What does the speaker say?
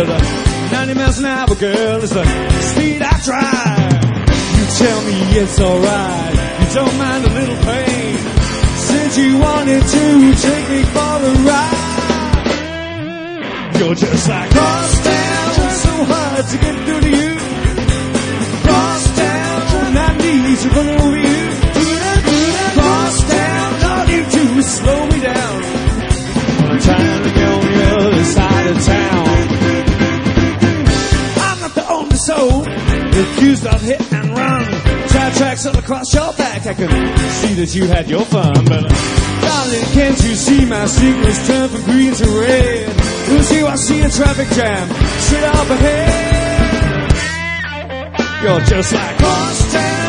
but 90 miles an hour, girl, is the speed I drive. You tell me it's alright, you don't mind a little pain. Said you wanted to take me for a ride. You're just like cross town, so hard to get through to you. Cross town, I need to run over you. Cross town, all you do is slow me down. I'm trying to go on the other side of town. I'm not the only soul accused of hit and run. Tire tracks all across your back. I can see that you had your fun, but darling, can't you see my signals turn from green to red? Don't you I see a traffic jam straight up ahead? You're just like cross town.